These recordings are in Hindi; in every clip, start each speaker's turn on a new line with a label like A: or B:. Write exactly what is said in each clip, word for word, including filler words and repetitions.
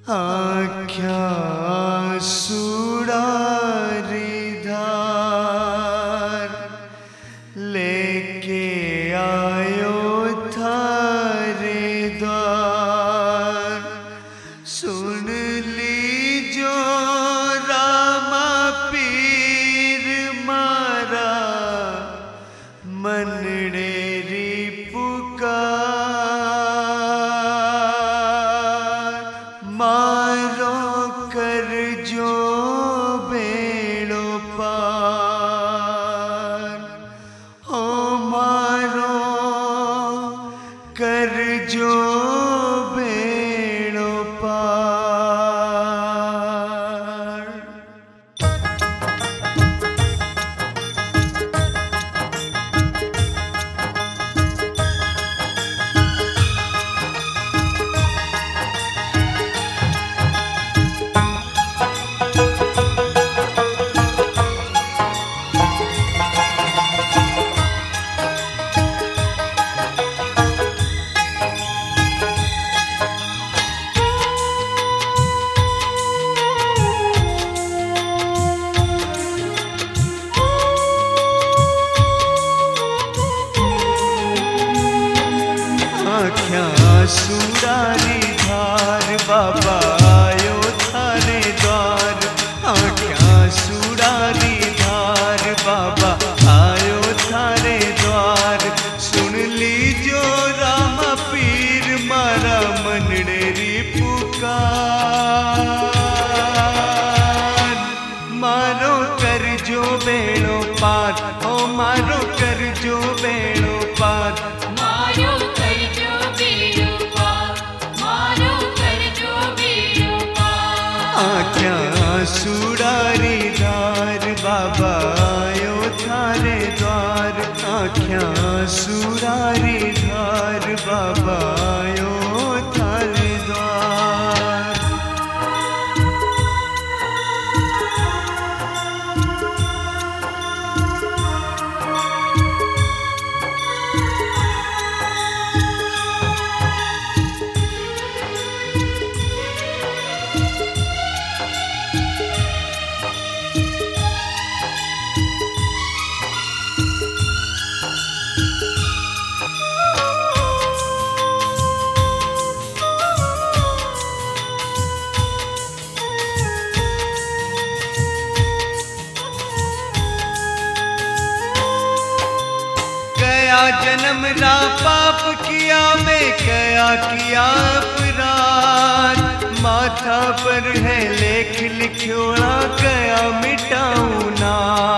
A: आख्या सुरारी धार लेके आयो थारे द्वार। सुन लीजो रामा पीर मारा मनडेरी पुकार। मारो कर जो बेड़ो पार, ओ मारो कर जो बेड़ो पार। आख्या सुरारी धार बाबा आयो थारे द्वार। आख्या सुरारी धार बाबा आयो थारे द्वार। सुन लीजो रामा पीर मारा मनडेरी पुकार। मारो कर जो बेड़ो पार, ओ मारो कर जो बेड़ो पार।
B: मारो कर जो बेड़ो पार, मारो कर जो बेड़ो पार।
A: आख्या सुरारी धार बाबा आयो थारे द्वार। आख्या सुरारी धार बाबा आयो थारे द्वार। कया जन्म रा पाप किया मैं, कया किया अपराध। माथा पर है लेख लिखोड़ा, कया मिटाऊं ना।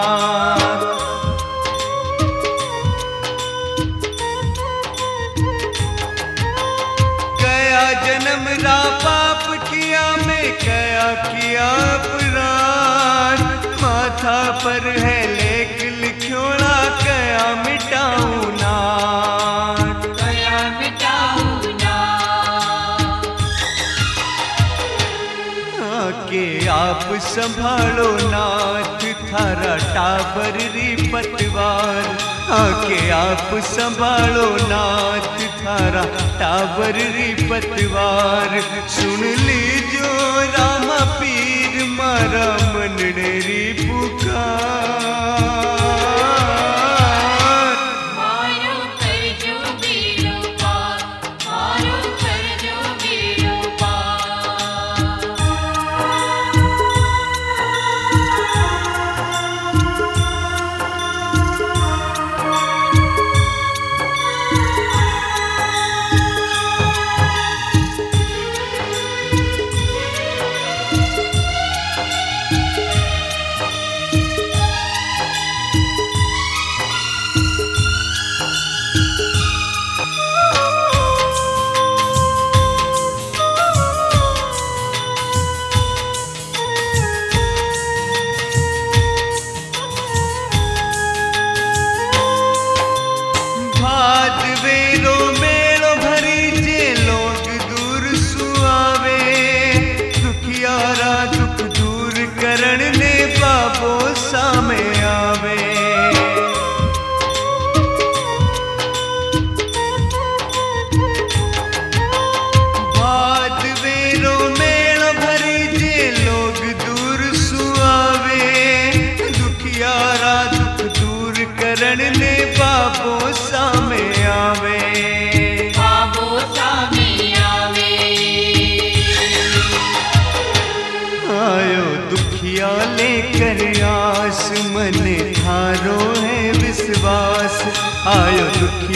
A: कया जन्म रा पाप किया मैं, कया किया अपराध। माथा पर है लेख लिखोड़ा, कया मिटाऊं ना।
B: कया मिटाऊं ना।
A: आके आप संभालो नाथ थारा टाबर री पतवार। आके आप संभालो नाथ थारा टाबर री पतवार। सुन लीजो रामा पीर मारा मनडेरी पुकार।
B: मारो कर जो बेड़ो पार, मारो कर जो बेड़ो पार।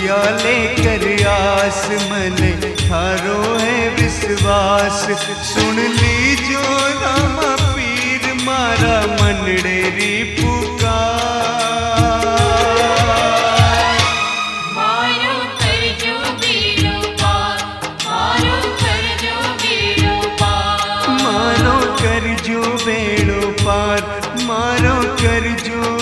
A: दिया लेकर आस मने थारो है विश्वास। सुन लीजो रामा पीर मारा मनड़ेरी पुकार।
B: मारो कर जो बेड़ो पार, मारो कर जो बेड़ो पार।
A: मारो कर जो बेड़ो पार, मारो कर जो